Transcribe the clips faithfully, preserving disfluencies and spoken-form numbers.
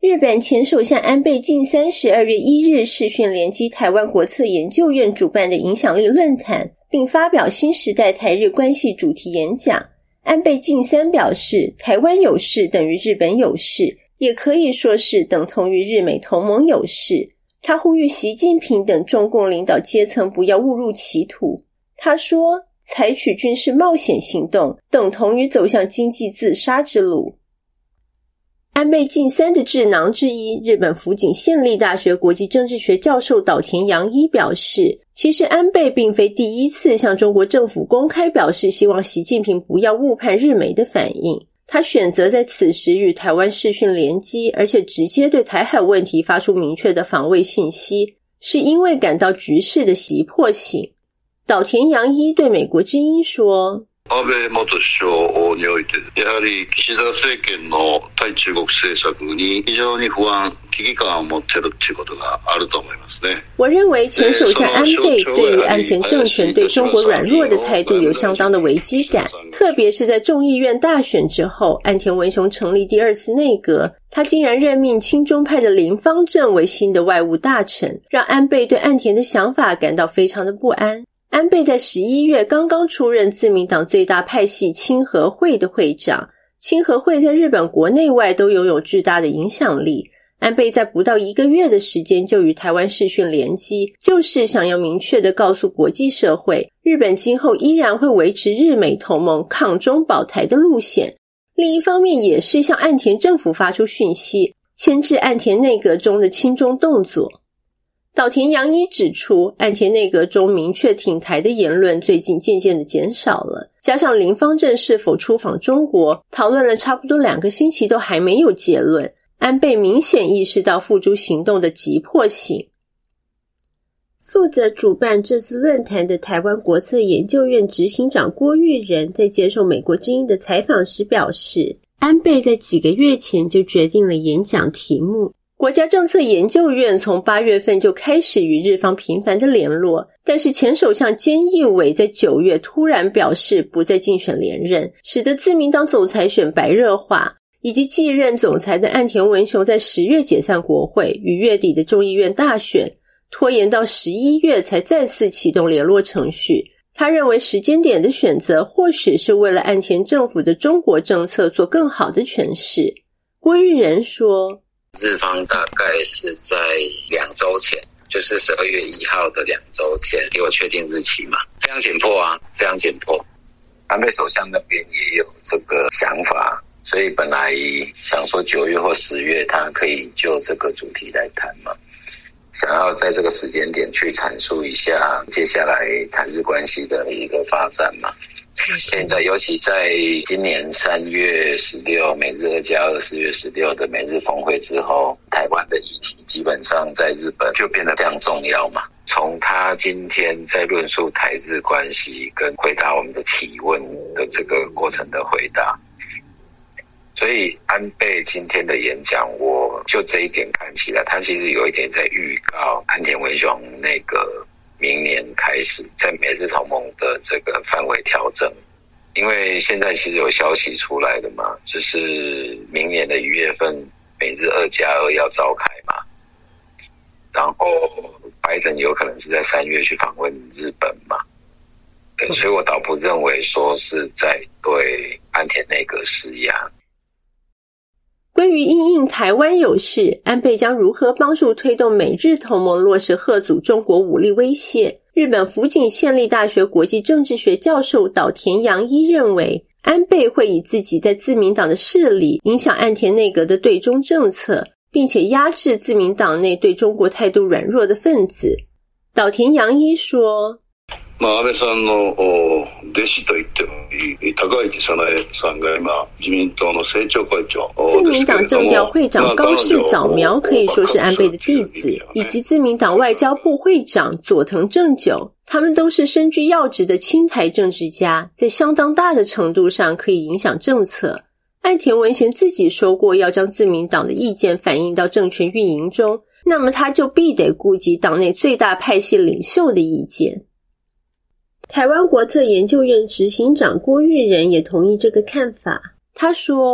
日本前首相安倍晋三十二月一日视讯联基台湾国策研究院主办的影响力论坛，并发表新时代台日关系主题演讲。安倍晋三表示，台湾有事等于日本有事，也可以说是等同于日美同盟有事。他呼吁习近平等中共领导阶层不要误入歧途。他说，采取军事冒险行动等同于走向经济自杀之路。安倍晋三的智囊之一，日本福井县立大学国际政治学教授岛田洋一表示，其实安倍并非第一次向中国政府公开表示希望习近平不要误判日美的反应。他选择在此时与台湾视讯联机，而且直接对台海问题发出明确的防卫信息，是因为感到局势的急迫性。岛田洋一对美国之音说， 安倍元首において、やはり岸田政権の対中国政策に非常に不安、危機感を持っているということがあると思いますね。 我认为前首相安倍对于岸田政权对中国软弱的态度有相当的危机感，特别是在众议院大选之后，岸田文雄成立第二次内阁，他竟然任命亲中派的林芳正为新的外务大臣，让安倍对岸田的想法感到非常的不安。安倍在十一月刚刚出任自民党最大派系清和会的会长，清和会在日本国内外都拥有巨大的影响力。安倍在不到一个月的时间就与台湾视讯联机，就是想要明确地告诉国际社会，日本今后依然会维持日美同盟抗中保台的路线。另一方面也是向岸田政府发出讯息，牵制岸田内阁中的亲中动作。岛田洋一指出，岸田内阁中明确挺台的言论最近渐渐的减少了，加上林芳正是否出访中国，讨论了差不多两个星期都还没有结论，安倍明显意识到付诸行动的急迫性。负责主办这次论坛的台湾国策研究院执行长郭玉仁在接受美国之音的采访时表示，安倍在几个月前就决定了演讲题目。国家政策研究院从八月份就开始与日方频繁的联络，但是前首相菅义伟在九月突然表示不再竞选连任，使得自民党总裁选白热化，以及继任总裁的岸田文雄在十月解散国会，与月底的众议院大选拖延到十一月才再次启动联络程序。他认为时间点的选择或许是为了岸田政府的中国政策做更好的诠释。郭玉仁说， 日方大概是在两周前，就是十二月一号的两周前给我确定日期嘛，非常紧迫啊，非常紧迫。安倍首相那边也有这个想法，所以本来想说九月或十月他可以就这个主题来谈嘛，想要在这个时间点去阐述一下接下来台日关系的一个发展嘛。现在尤其在今年三月十六美日二加二四月十六的美日峰会之后，台湾的议题基本上在日本就变得非常重要嘛。从他今天在论述台日关系跟回答我们的提问的这个过程的回答，所以安倍今天的演讲，我就这一点看起来，他其实有一点在预告岸田文雄那个明年开始在美日同盟的这个范围调整。因为现在其实有消息出来的嘛，就是明年的一月份美日二加二要召开嘛，然后拜登有可能是在三月去访问日本嘛，对，所以我倒不认为说是在对岸田内阁施压。 关于因应台湾有事，安倍将如何帮助推动美日同盟落实吓阻中国武力威胁？日本福井县立大学国际政治学教授岛田洋一认为，安倍会以自己在自民党的势力影响岸田内阁的对中政策，并且压制自民党内对中国态度软弱的分子。岛田洋一说， まあ、安倍さんの弟子と言ってもいい高市早苗さんが今自民党の政調会長。 自民党政调会长高市早苗可以说是安倍的弟子，以及自民党外交部会长佐藤正久，他们都是身居要职的亲台政治家，在相当大的程度上可以影响政策。岸田文雄自己说过要将自民党的意见反映到政权运营中，那么他就必得顾及党内最大派系领袖的意见。台湾国策研究院执行长郭玉仁也同意这个看法。他说，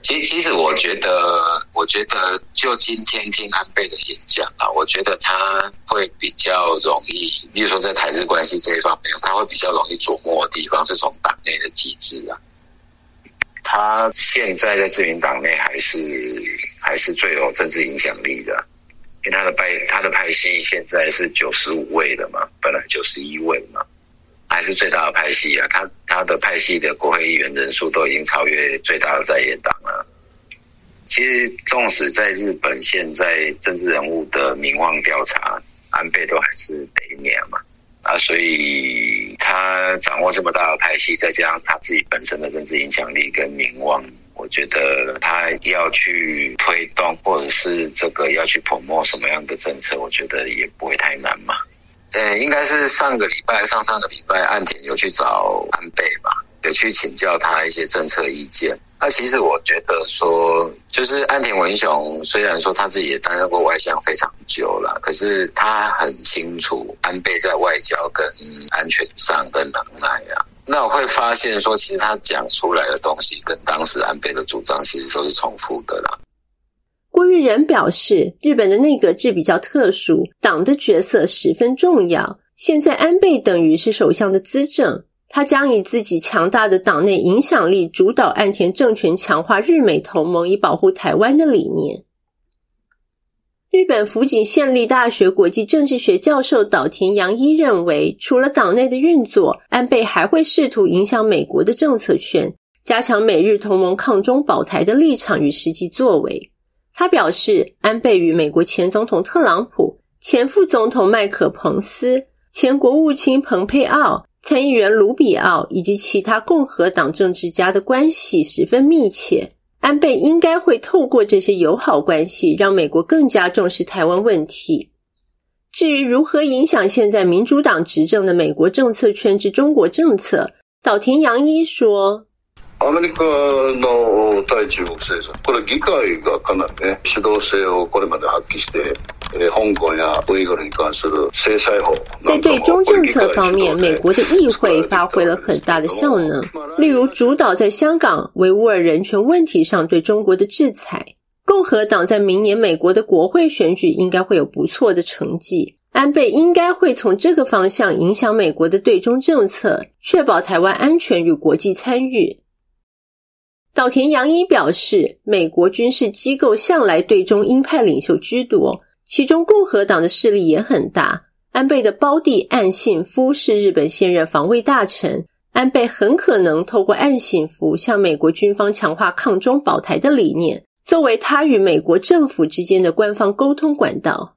其实，其实我觉得，我觉得就今天听安倍的演讲啊，我觉得他会比较容易，例如说在台日关系这一方面，他会比较容易琢磨的地方是从党内的机制啊。他现在在自民党内还是还是最有政治影响力的，因为他的派他的派系现在是九十五位的嘛，本来九十一位嘛。还是最大的派系啊，他他的派系的国会议员人数都已经超越最大的在野党了。其实，纵使在日本现在政治人物的民望调查，安倍都还是第一名嘛，啊，所以他掌握这么大的派系，再加上他自己本身的政治影响力跟民望，我觉得他要去推动或者是这个要去promote什么样的政策，我觉得也不会太难嘛。呃，应该是上个礼拜、上上个礼拜，岸田有去找安倍吧，有去请教他一些政策意见。那其实我觉得说，就是岸田文雄虽然说他自己也担任过外相非常久了，可是他很清楚安倍在外交跟安全上的能耐啊。那我会发现说，其实他讲出来的东西跟当时安倍的主张其实都是重复的啦。 郭玉仁表示，日本的内阁制比较特殊，党的角色十分重要。现在安倍等于是首相的资政，他将以自己强大的党内影响力主导岸田政权强化日美同盟，以保护台湾的理念。日本福井县立大学国际政治学教授岛田洋一认为，除了党内的运作，安倍还会试图影响美国的政策圈，加强美日同盟抗中保台的立场与实际作为。他表示，安倍与美国前总统特朗普、前副总统麦克彭斯、前国务卿蓬佩奥、参议员卢比奥以及其他共和党政治家的关系十分密切。安倍应该会透过这些友好关系，让美国更加重视台湾问题。至于如何影響現在民主黨執政的美國政策圈之中國政策，島田洋一說， アメリカの対中国政策、これ議会がかなりね、主導性をこれまで発揮して、香港やウイグルに関する制裁法。 在对中政策方面，美国的议会发挥了很大的效能，例如主导在香港维吾尔人权问题上对中国的制裁。共和党在明年美国的国会选举应该会有不错的成绩，安倍应该会从这个方向影响美国的对中政策，确保台湾安全与国际参与。岛田洋一表示，美国军事机构向来对中鹰派领袖居多，其中共和党的势力也很大。安倍的胞弟岸信夫是日本现任防卫大臣，安倍很可能透过岸信夫向美国军方强化抗中保台的理念，作为他与美国政府之间的官方沟通管道。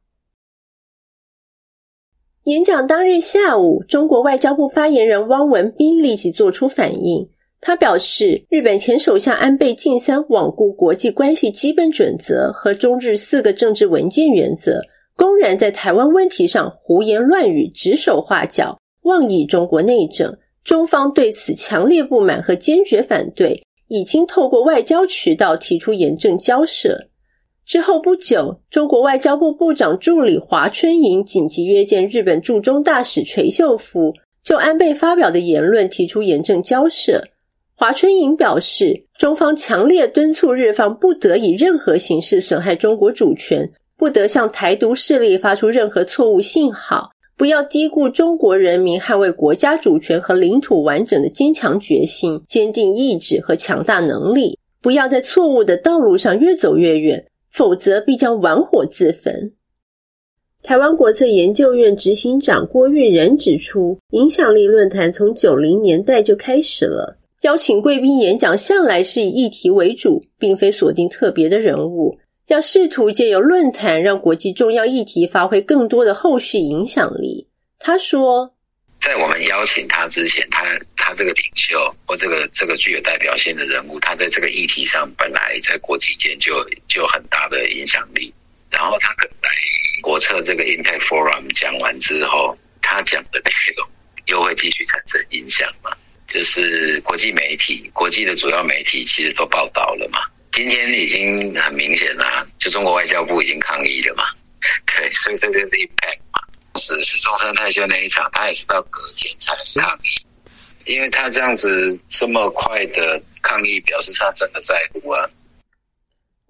演讲当日下午，中国外交部发言人汪文斌立即做出反应。他表示，日本前首相安倍晋三罔顾国际关系基本准则和中日四个政治文件原则，公然在台湾问题上胡言乱语，指手画脚，妄议中国内政。中方对此强烈不满和坚决反对，已经透过外交渠道提出严正交涉。之后不久，中国外交部部长助理华春莹紧急约见日本驻中大使垂秀夫，就安倍发表的言论提出严正交涉。华春莹表示，中方强烈敦促日方不得以任何形式损害中国主权，不得向台独势力发出任何错误信号，不要低估中国人民捍卫国家主权和领土完整的坚强决心、坚定意志和强大能力，不要在错误的道路上越走越远，否则必将玩火自焚。台湾国策研究院执行长郭玉仁指出，影响力论坛从九零年代就开始了，邀请贵宾演讲向来是以议题为主，并非锁定特别的人物，要试图借由论坛让国际重要议题发挥更多的后续影响力。他说， 在我们邀请他之前，他他这个领袖或这个这个具有代表性的人物，他在这个议题上本来在国际间就就有很大的影响力。然后他可能来国策这个 Impact Forum 讲完之后，他讲的内容又会继续产生影响嘛？就是国际媒体，国际的主要媒体其实都报道了嘛。今天已经很明显啦，就中国外交部已经抗议了嘛。对，所以这就是 impact 嘛。是是中山泰秀那一场，他也是到隔天才抗议，因为他这样子这么快的抗议，表示他真的在乎啊。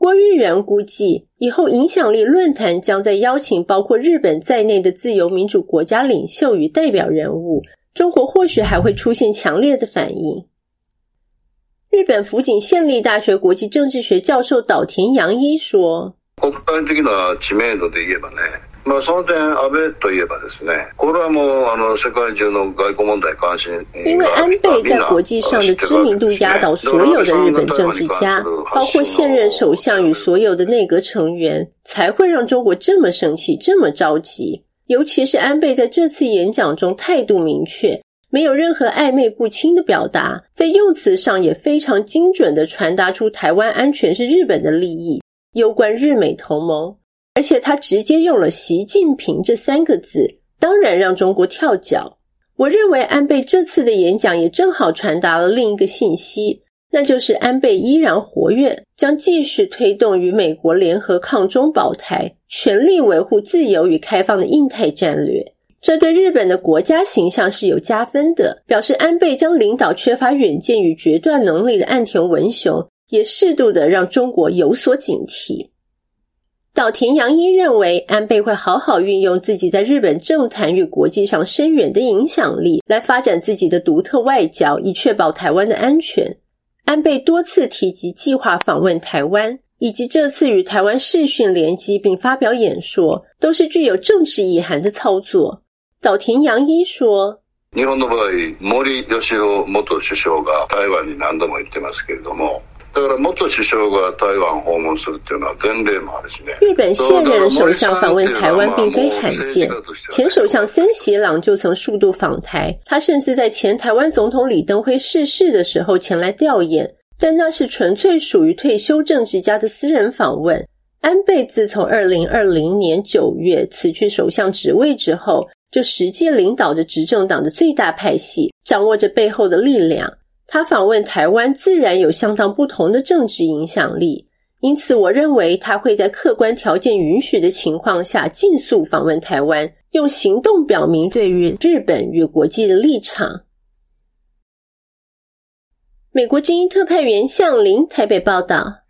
郭玉仁估计，以后影响力论坛将在邀请包括日本在内的自由民主国家领袖与代表人物，中国或许还会出现強烈的反應。日本福井县立大学国际政治学教授岛田洋一说， 国際的な知名度で言えばね、まあその点安倍といえばですね、これはもうあの世界中の外交問題関心因为安倍在国际上的知名度压倒所有的日本政治家，包括现任首相与所有的内阁成员，才会让中国这么生气，这么着急。尤其是安倍在这次演讲中态度明确，没有任何暧昧不清的表达，在用词上也非常精准地传达出台湾安全是日本的利益，攸关日美同盟。而且他直接用了习近平这三个字，当然让中国跳脚。我认为安倍这次的演讲也正好传达了另一个信息，那就是安倍依然活跃，将继续推动与美国联合抗中保台，全力维护自由与开放的印太战略。这对日本的国家形象是有加分的，表示安倍将领导缺乏远见与决断能力的岸田文雄，也适度的让中国有所警惕。岛田洋一认为，安倍会好好运用自己在日本政坛与国际上深远的影响力，来发展自己的独特外交，以确保台湾的安全。安倍多次提及计划访问台湾，以及这次与台湾视讯联机并发表演说，都是具有政治意涵的操作。岛田洋一说， 日本の場合、森喜朗元首相が台湾に何度も行ってますけれども、だから元首相が台湾訪問するっていうのは前例もあるしね。 日本现任首相访问台湾并非罕见，前首相森喜朗就曾数度访台，他甚至在前台湾总统李登辉逝世的时候前来吊唁，但那是纯粹属于退休政治家的私人访问。安倍自从二零二零年九月辞去首相职位之后，就实际领导着执政党的最大派系，掌握着背后的力量。他访问台湾自然有相当不同的政治影响力，因此我认为他会在客观条件允许的情况下尽速访问台湾，用行动表明对于日本与国际的立场。美国之音特派员向林台北报道。